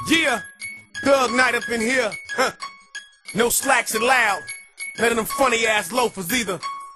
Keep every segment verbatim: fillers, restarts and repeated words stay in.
Yeah, Thug Night up in here. Huh. No slacks allowed. None of them funny ass loafers either.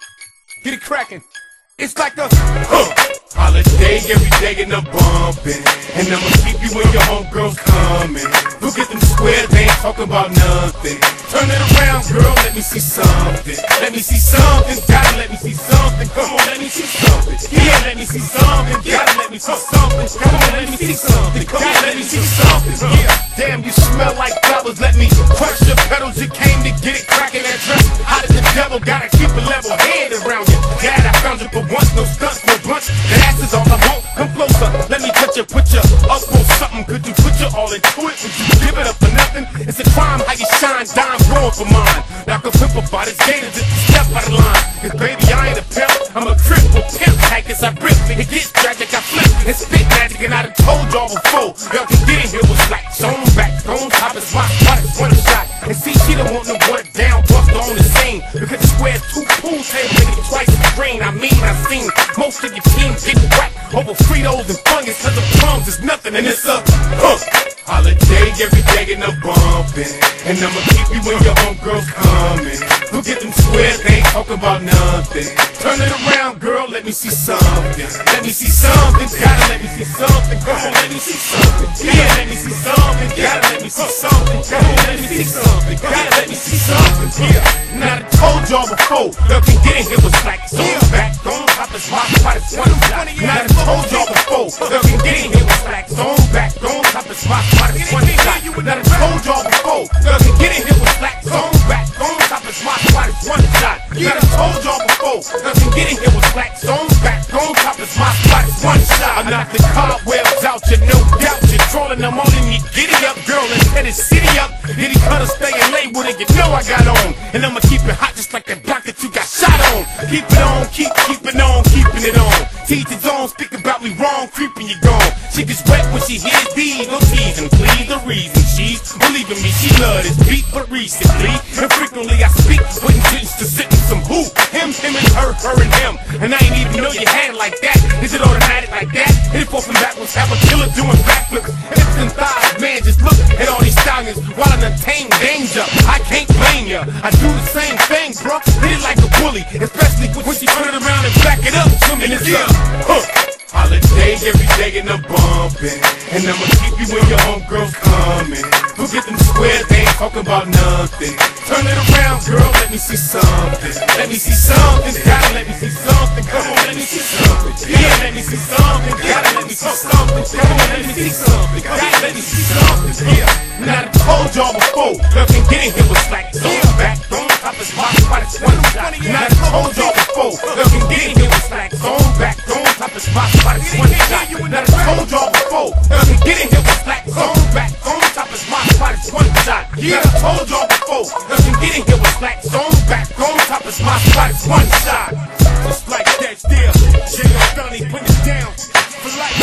Get it crackin'. It's like a huh. Holiday every day and I'm bumpin'. And I'ma keep you when your homegirls comin'. Forget them squares, they ain't talking about nothing. Turn it around, girl, let me see something. Let me see something, gotta let me see something. Come on, let me see something. Yeah, let me see something. Gotta let me see something. Come on, let me see something. Come on, let me see something. Yeah, damn, you smell like flowers. Let me crush your petals. You came to get it crackin'. That dress hot as the devil. Gotta keep a level head around you. Dad, I found you for once. No stunts, no blunts. That ass is all I want. Come closer, let me touch you. Put you up on something. Could you put you all into it? Would you give it up for nothing? It's a crime how you shine. Dime going for mine. Now I can pimp about his gators if you step out of line. Cause baby, I ain't a pimp. I'm a cripple pimp. Hackers, I rip it. It gets tragic. I flip and spit magic. And I done told y'all before. Y'all can get in here with slacks on back. On top is my spot. It's one shot. And see, she don't want no water down. Buster on the scene. Because the square's two pool tables. Make it twice the drain. I mean, I've seen most of your team get whacked over Fritos and fungus. Cause the plums is nothing. And it's a huh. Holiday every day and I'm bumpin'. And I'ma keep you when your homegirls comin'. Forget them squares, they ain't talking about nothing. Turn it around, girl, let me see something. Let me see something, gotta let me see something. Come on, let me see something. Yeah, let me see something. Gotta let me see something. Come on, let me see something. Gotta let me see something. Yeah, now I told y'all before, y'all can get in here with slacks on back. Don't top is my spot, it's one shot. Now I told y'all before, y'all can get in here with slacks on back. Don't top is my spot, it's one shot. Now I told y'all before, y'all can get in here with slacks on back. Don't top is my spot, it's one shot. Now I told y'all before, y'all can get in here with slacks on back. Don't top is my spot, it's one shot. I knock the cobwebs out, you no doubt. You're trolling them on and you giddy up, girl, and set his city up. Diddy cutter staying late with it, you know I got on. And I'ma keep it hot just like that block that you got shot on. Keep it on, keep, keep it on, keeping it on. Teach his own, speak about me wrong, creeping you gone. She gets wet when she hears these, no tease and please. The reason she's believing me, she love this beat, but recently and frequently I speak with intentions to sit in some who, him, him and her, her and him. And I ain't even know you had it like that. Is it automatic like that? Hit it forth and backwards, have a killer doing backflips. Hips and thighs, man, just look at all these stallions while I attain danger. I can't blame ya. I do the same thing, bro. Hit it like a bully, especially when she turn it around and back it up to me. And it's yeah. Huh. Holiday every day and I'm bumpin'. And I'ma keep you when your homegirls comin'. Forget them squares, they ain't talking about nothing. Turn it around, girl, let me see something. Let me see something, gotta let me see something. Come on, let me see something. Yeah, let me see something, gotta let me see something. Come on, let me see something, gotta let me see something. Yeah, now I told y'all before, y'all can get in here with slacks on back. Don't top is my spot, it's one shot. Now I told y'all before, y'all can get in here with slacks on back. Don't top is my spot, it's one shot. Now I told y'all before, y'all can get in here with slacks on back. Don't top is my spot, it's one shot. Yeah, I told y'all before, y'all can get in here with slacks on back. Don't top is my spot, it's one shot. Just like that, still, J O Stunny, put it down for life.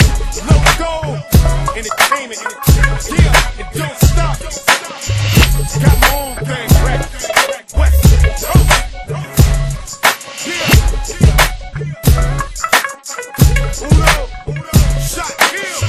Logo, entertainment, yeah, it don't stop. Got my own thing, rap, West, oh, yeah. Uno, shot, kill.